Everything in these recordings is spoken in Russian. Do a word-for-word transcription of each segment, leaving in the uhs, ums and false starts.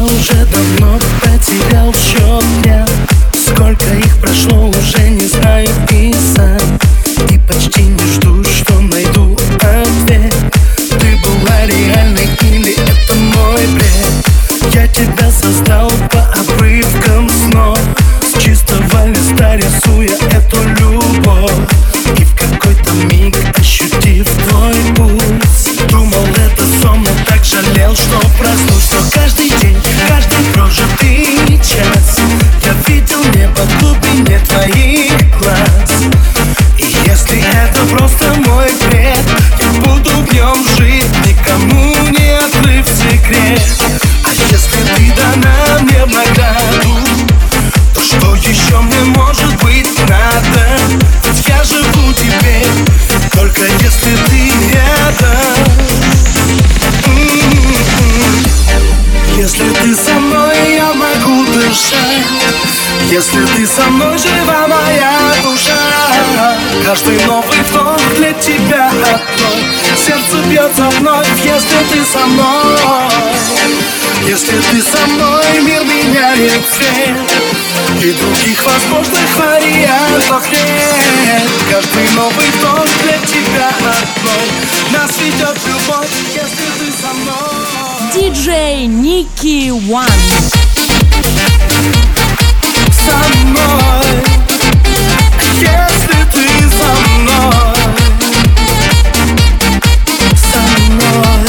уже давно потерял счет дня. Сколько их прошло, уже не знаю и сам. И почти не жду, что найду ответ. Ты была реальной или это мой бред? Я тебя создал по обрывкам снов, с чистого листа рисуя эту любовь. И в какой-то миг, ощутив твой пульс, думал, это сон, но так жалел, что проснулся. Но каждый день, каждый прожитый час я видел небо в глубине твоих глаз. И если это просто мой бред, я буду в нем жить, никому не открыв секрет. А если ты дана мне в награду, то что еще мне может быть надо? Ведь я живу теперь, только если ты рядом. М-м-м. Если ты со мной, я могу дышать. Если ты со мной, жива моя душа. Каждый новый вдох для тебя одной. Сердце бьется вновь, если ты со мной. Если ты со мной, мир меняет цвет, и других возможных вариантов нет. Каждый новый вдох для тебя одной. Нас ведет любовь, если ты со мной. Диджей Ники One. Со мной, если ты со мной. Со мной.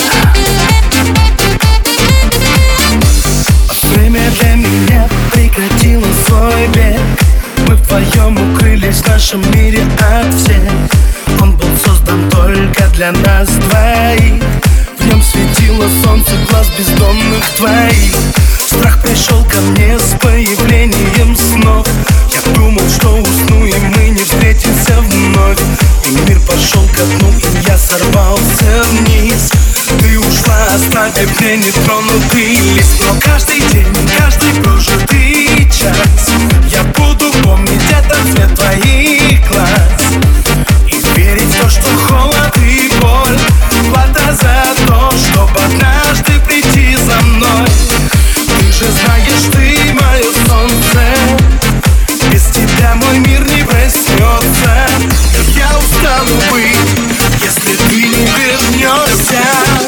Время для меня прекратило свой бег. Мы вдвоем укрылись в нашем мире от всех. Он был создан только для нас двоих. В нем светило солнце глаз бездомных твоих. Страх пришел ко мне с появлением снов. Я думал, что усну, и мы не встретимся вновь. И мир пошел ко дну, и я сорвался вниз. Ты ушла, оставив мне нетронутый лист. Но каждый день, каждый прожитый час я буду помнить этот цвет твоих глаз. И верить в то, что холод и боль плата за то, чтобы однажды прийти за мной. Ты же знаешь, ты мое солнце. Без тебя мой мир не проснется. Я устану быть, если ты не вернешься.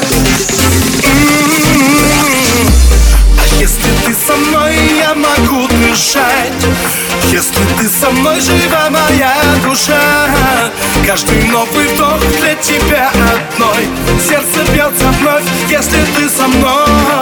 М-м-м. А если ты со мной, я могу дышать. Если ты со мной, жива моя душа. Каждый новый вдох для тебя одной. Сердце бьется вновь, если ты со мной.